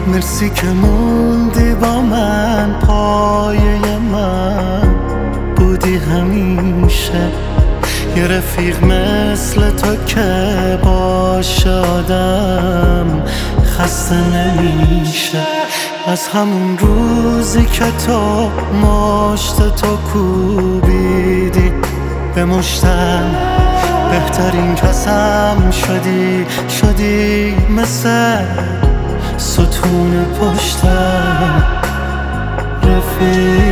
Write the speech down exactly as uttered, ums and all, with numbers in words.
مرسی که موندی با من، پایه من بودی همیشه. یه رفیق مثل تو که باشه آدم خسته نمیشه. از همون روزی که تو مشت تو کوبیدی به مشتم، بهترین کسم شدی، شدی مثل ستون پشتم. رفیق